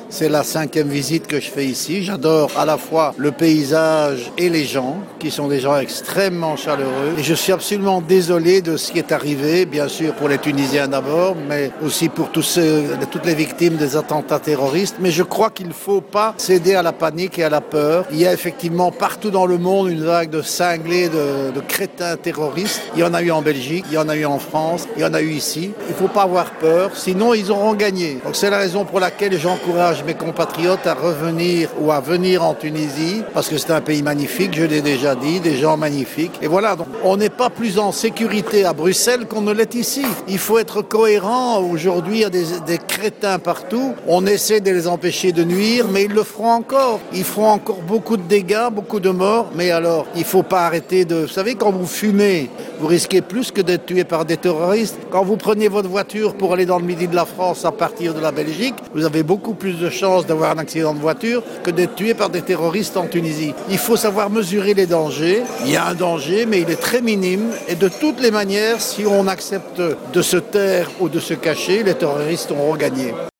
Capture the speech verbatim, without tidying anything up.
C'est la cinquième visite que je fais ici. J'adore à la fois le paysage et les gens, qui sont des gens extrêmement chaleureux. Et je suis absolument désolé de ce qui est arrivé, bien sûr pour les Tunisiens d'abord, mais aussi pour tous ceux, toutes les victimes des attentats terroristes. Mais je crois qu'il ne faut pas céder à la panique et à la peur. Il y a effectivement partout dans le monde une vague de cinglés, de, de crétins terroristes. Il y en a eu en Belgique, il y en a eu en France, il y en a eu ici. Il ne faut pas avoir peur, sinon ils auront gagné. Donc c'est la raison pour laquelle j'encourage mes compatriotes à revenir ou à venir en Tunisie, parce que c'est un pays magnifique, je l'ai déjà dit, des gens magnifiques. Et voilà, donc on n'est pas plus en sécurité à Bruxelles qu'on ne l'est ici. Il faut être cohérent. Aujourd'hui, il y a des, des crétins partout. On essaie de les empêcher de nuire, mais ils le feront encore. Ils feront encore beaucoup de dégâts, beaucoup de morts. Mais alors, il ne faut pas arrêter de... Vous savez, quand vous fumez, vous risquez plus que d'être tué par des terroristes. Quand vous prenez votre voiture pour aller dans le midi de la France à partir de la Belgique, vous avez beaucoup plus de chances d'avoir un accident de voiture que d'être tué par des terroristes en Tunisie. Il faut savoir mesurer les dangers. Il y a un danger, mais il est très minime. Et de toutes les manières, si on accepte de se taire ou de se cacher, les terroristes auront gagné.